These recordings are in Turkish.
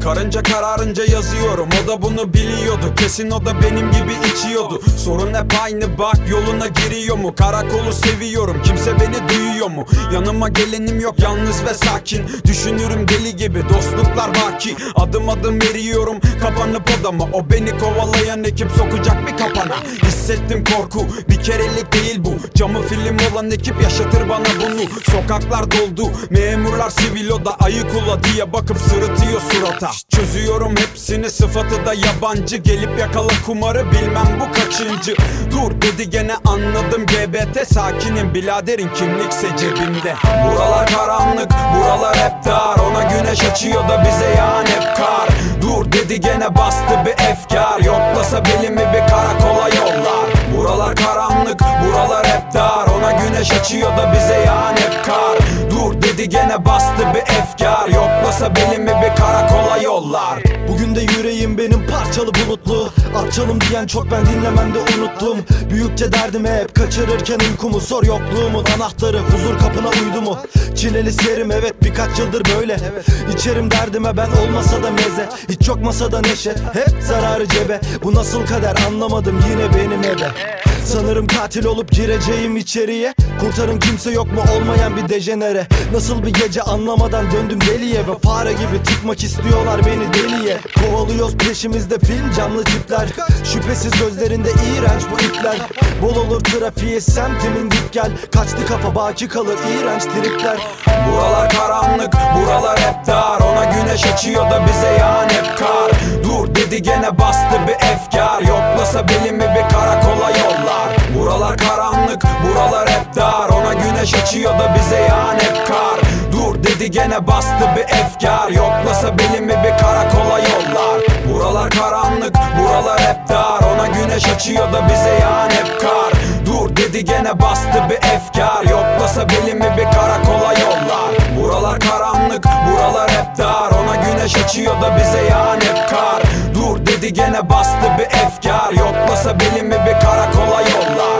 Karınca kararınca yazıyorum, o da bunu biliyordu. Kesin o da benim gibi içiyordu. Sorun hep aynı, bak yoluna giriyor mu? Karakolu seviyorum, kimse beni duyuyor mu? Yanıma gelenim yok, yalnız ve sakin. Düşünürüm deli gibi, dostluklar baki. Adım adım eriyorum, kapanıp odama. O beni kovalayan ekip sokacak bir kapana. Hissettim korku, bir kerelik değil bu. Camı film olan ekip yaşatır bana bunu. Sokaklar doldu, memurlar sivil oda. Ayık ula diye bakıp sırıtıyor surata. Çözüyorum hepsini, sıfatı da yabancı. Gelip yakala kumarı, bilmem bu kaçıncı. Dur dedi gene, anladım GBT. Sakinim biraderin, kimlikse cebimde. Buralar karanlık, buralar hep dar. Ona güneş açıyor da bize yağan hep kar. Dur dedi gene, bastı bir efkar. Yoklasa belimi bir karakola yollar. Buralar karanlık, buralar hep dar. Ona güneş açıyor da bize yağan hep kar. Dur dedi gene, bastı bir efkar. Yoklasa belimi bir karakola yollar. Bugün de yüreğim benim parçalı bulutlu. Atçalım diyen çok, ben dinlemende unuttum. Büyükçe derdimi hep kaçırırken uykumu. Sor yokluğumun anahtarı, huzur kapına uydu mu? Çileli serim evet, birkaç yıldır böyle. İçerim derdime ben, olmasa da meze. Hiç yok masada neşe, hep zararı cebe. Bu nasıl kader anlamadım, yine benim ebe. Sanırım katil olup gireceğim içeriye. Kurtarın kimse yok mu, olmayan bir dejenere. Nasıl bir gece anlamadan döndüm deliye. Ve fare gibi tıkmak istiyorlar beni deliye. Kovalıyoruz peşimizde film camlı tipler. Şüphesiz gözlerinde iğrenç bu ipler. Bol olur trafiğe semtimin git gel. Kaçtı kafa, baki kalır iğrenç tripler. Buralar karanlık, buralar hep dar. Ona güneş açıyor da bize yağan hep kar. Dur dedi gene, bastı bir efkar. Yoklasa belimi bir karakola yollar. Buralar karanlık, buralar hep dar. Ona güneş açıyor da bize yağan hep kar. Dur dedi gene, bastı bir efkar. Yoklasa belimi bir karakola yollar. Buralar karanlık, buralar hep dar. Ona güneş açıyor da bize yağan hep kar. Dur dedi gene, bastı bir efkar. Yoklasa belimi bir karakola yollar. Buralar karanlık, buralar hep dar. Ona güneş açıyor da bize yağan hep kar. Dur dedi gene, bastı bir efkar. Yoklasa belimi bir karakola yollar.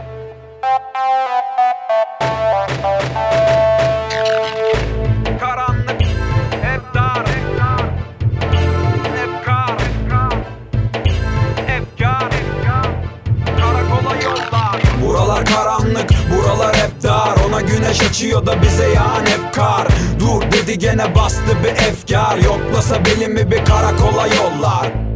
Karanlık, hep dar, hep kar, efkar, karakola yollar. Buralar karanlık, buralar hep dar. Ona güneş açıyor da bize yağan hep kar. Dur dedi gene, bastı bir efkar. Yoklasa belimi bir karakola yollar.